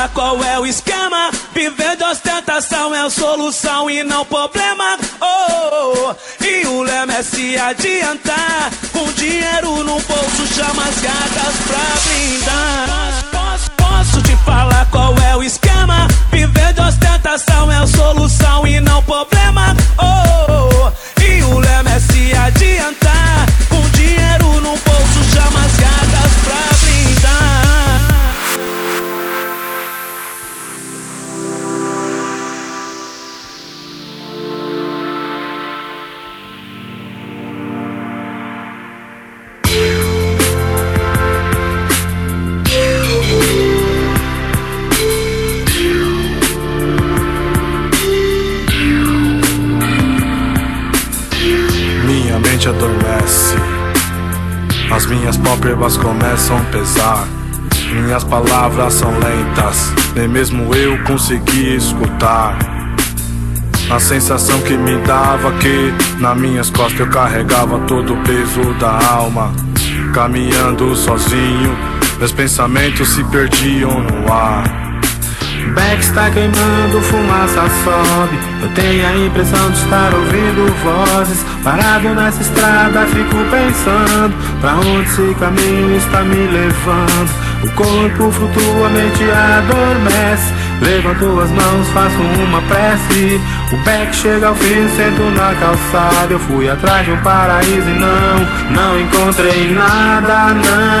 falar qual é o esquema. Viver de ostentação é a solução e não problema. Oh, e o lema é se adiantar. Com dinheiro no bolso chama as gatas pra brindar. Posso te falar qual é o esquema. Viver de ostentação é a solução e não problema. Oh, e o lema é se adiantar. Com dinheiro no bolso chama as gatas pra brindar. Minha mente adormece, as minhas pálpebras começam a pesar. Minhas palavras são lentas, nem mesmo eu consegui escutar. A sensação que me dava que nas minhas costas eu carregava todo o peso da alma. Caminhando sozinho, meus pensamentos se perdiam no ar. Beck está queimando, fumaça sobe. Eu tenho a impressão de estar ouvindo vozes. Parado nessa estrada fico pensando, pra onde esse caminho está me levando. O corpo flutua, a mente adormece. Levanto as mãos, faço uma prece. O Beck chega ao fim, sento na calçada. Eu fui atrás de um paraíso e não encontrei nada,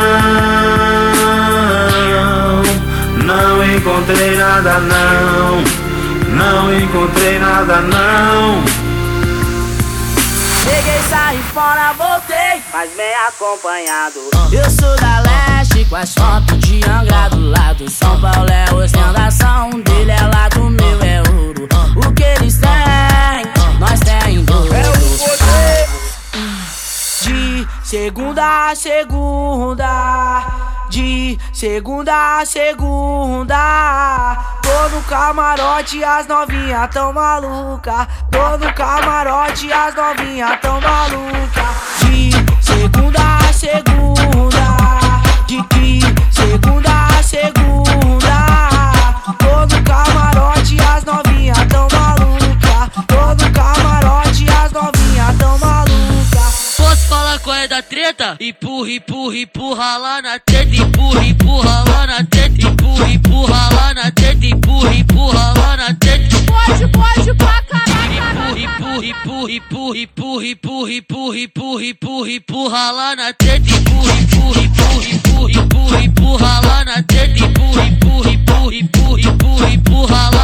não encontrei nada, não encontrei nada, não. Cheguei, saí fora, voltei, mas bem acompanhado. Eu sou da leste, com asfalto de Angra do lado. São Paulo é ostentação, dele é lá do meu é ouro. O que eles têm, nós tem dobro. É o poder. De segunda a segunda, de segunda a segunda. Tô no camarote, as novinha tão maluca. Tô no camarote, as novinha tão maluca. De segunda a segunda, de segunda a segunda. Tô no camarote, as novinha tão maluca. Tô no camarote, as novinha tão maluca. Posso falar qual é da treta? Empurra, empurra, empurra lá na teta. Empurra, empurra lá na teta. Empurra, empurra lá na teta. Empurra, empurra lá na teta. Pode pra caralho. Empurra, empurra, empurra, empurra, empurra, empurra, empurra, empurra, empurra lá na teta. Empurra, empurra, empurra, empurra, empurra, empurra lá na teta. Empurra, empurra, empurra, empurra, empurra, empurra lá